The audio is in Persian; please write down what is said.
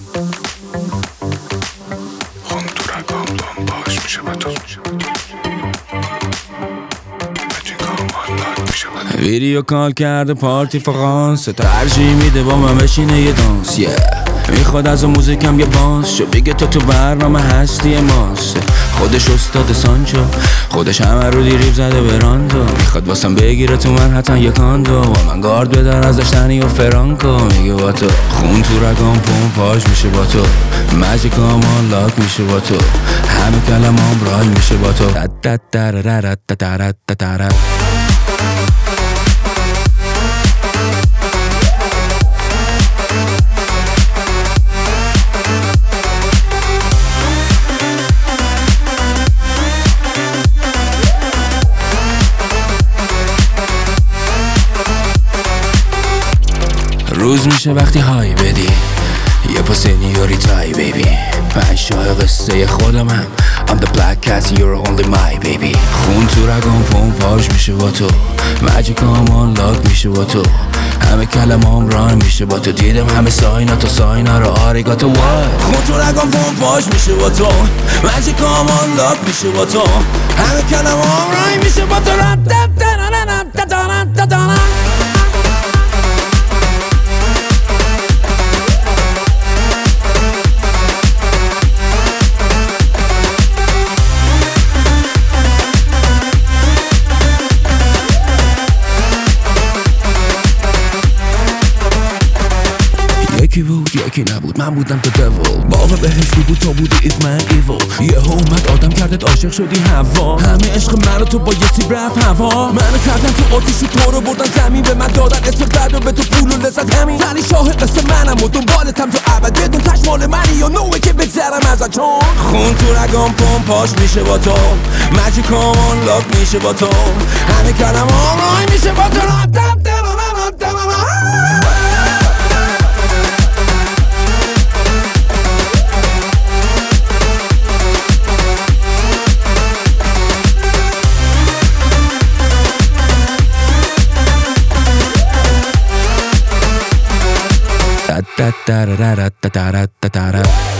خون تو رگام پاش میشه با تو ویدیو کال کرده پارتی فرانسه ترجیح میده با من بشینه یه دانس میخواد از موزیکم یه باز شو بگه تو برنامه هستی ماست خودش استاد سانچو خودش همه رو دیریب زده براندو میخواد واسم بگیره تو من حتی یه کاندو با من گارد بدن از داشتنی و فرانکو میگه با تو خون تو رگام پاش میشه با تو ماجیکام لاک میشه با تو همه کلمام رای میشه با تو روز میشه وقتی های بدی یه پا سنیوری تای بیبی من شاه قصه خودمم I'm the black cat you're only my baby خون تو رگام پاش میشه با تو ماجیکام لاک میشه با تو همه کلمام رای میشه با تو دیدم همه ساینا رو آریگاتو وای خون تو رگام پاش میشه با تو ماجیکام لاک میشه با تو همه کلمام رای میشه با تو یکی بود یکی نبود من بودم تو devil باقی بهش بود تو بودی if man evil یه اومد آدم کردت عاشق شدی هوا همه عشق من رو تو با یه سیب رفت هوا منو کردن تو آتیش و تو رو بردن زمین به من دادن اسم بعد و به تو پول و لذت همین تنی شاه قصه منم و دنبالتم تو ابد بدون تش مال منی یا نوه که بگذرم ازت چون خون تو رگام پاش میشه با تو ماجیکام لاک میشه با تو همه کلمام رای میشه با تو da da da da da da da da da